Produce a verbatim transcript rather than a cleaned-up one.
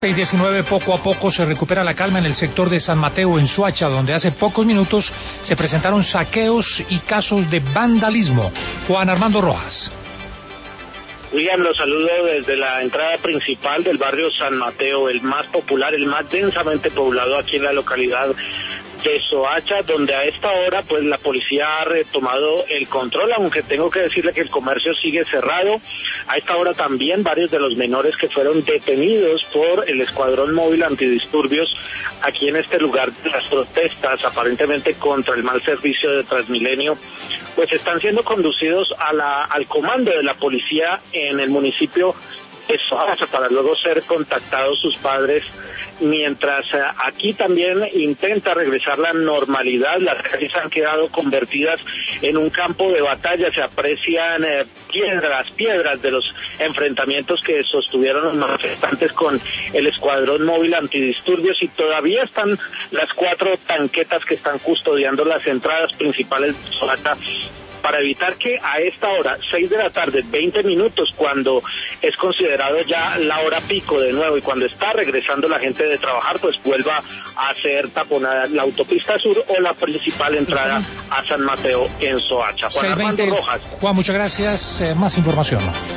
seis diecinueve, poco a poco se recupera la calma en el sector de San Mateo, en Soacha, donde hace pocos minutos se presentaron saqueos y casos de vandalismo. Juan Armando Rojas. William, los saludo desde la entrada principal del barrio San Mateo, el más popular, el más densamente poblado aquí en la localidad de Soacha, donde a esta hora pues la policía ha retomado el control, aunque tengo que decirle que el comercio sigue cerrado. A esta hora también varios de los menores que fueron detenidos por el escuadrón móvil antidisturbios aquí en este lugar de las protestas, aparentemente contra el mal servicio de Transmilenio, pues están siendo conducidos a la, al comando de la policía en el municipio de Soacha para luego ser contactados sus padres, mientras eh, aquí también intenta regresar la normalidad. Las calles han quedado convertidas en un campo de batalla, se aprecian eh, piedras, piedras de los enfrentamientos que sostuvieron los manifestantes con el escuadrón móvil antidisturbios, y todavía están las cuatro tanquetas que están custodiando las entradas principales de Soacha, para evitar que a esta hora, seis de la tarde, veinte minutos, cuando es considerado ya la hora pico de nuevo y cuando está regresando la gente de trabajar, pues vuelva a ser taponada la autopista sur o la principal entrada a San Mateo en Soacha. Juan Armando Rojas. Juan, muchas gracias. Eh, más información.